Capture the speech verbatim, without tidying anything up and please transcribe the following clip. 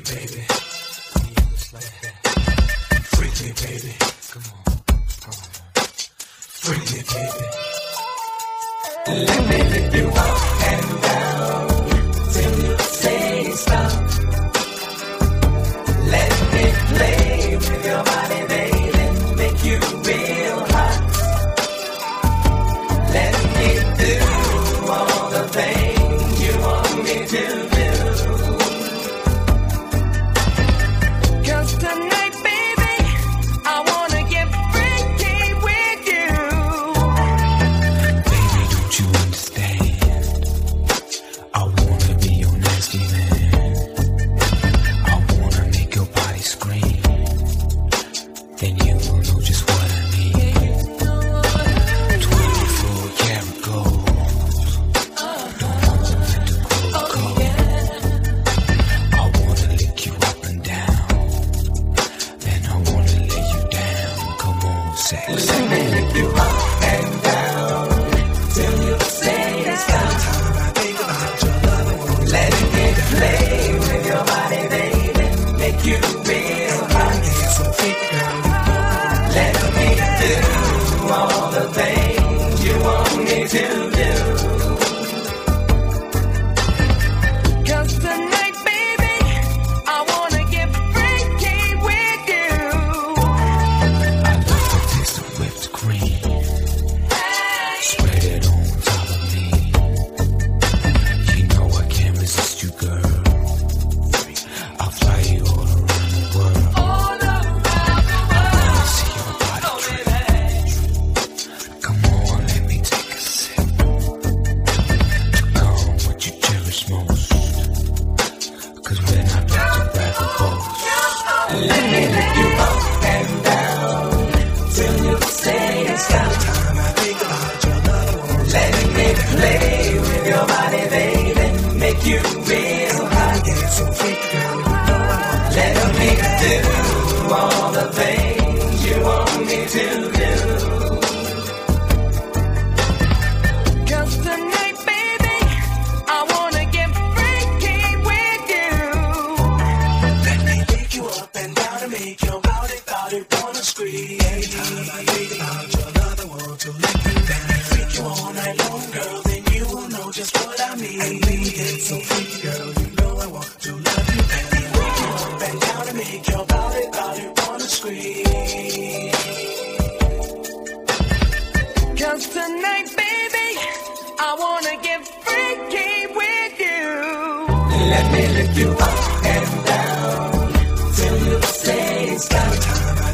baby. Just like that. Freak me, baby. Come on, come on. Freak me, baby. Let me lift you up and down till you say stop. Let me play with your body, baby, make you real hot. Let me do all the things you want me to do. 'Cause tonight, baby, I wanna get freaky with you. Baby, don't you understand? I wanna be your nasty man. I wanna make your body scream. Then you will know just what I need. twenty-four karat gold. Don't know when to grow cold. I wanna lick you up and down. Then I wanna lay you down. Come on, sex. Let me lick you up and down till you say stop. I think about your love. Let me play with your body, baby, make you real hot. Let me do all the things you want me to do. 'Cause tonight, baby, I wanna get freaky with you. I love the taste of whipped cream. Spread it on top of me. You know I can't resist you, girl. I'll fly you all around the world. I wanna see your body tremble. Come on, let me take a sip. To come what you cherish most. 'Cause we're not back to brag or boast. Let me lift you up and down till you say stop. I think about your love. Let me play with your body, baby, make you real hot. So freak, girl, you know I want. Let me do all the things you want me to do. 'Cause tonight, baby, I wanna get freaky with you. Let me pick you up and down and make your body, body wanna scream. Every time I think about your love, I want to lick you down. Freak you all night long, girl, then you will know just what I mean. And when you get so freaky, girl, you know I want to love you. Let me pick you up and down and make your body, body wanna scream. 'Cause tonight, baby, I wanna get freaky with you. Let me lift you up and down till you say stop.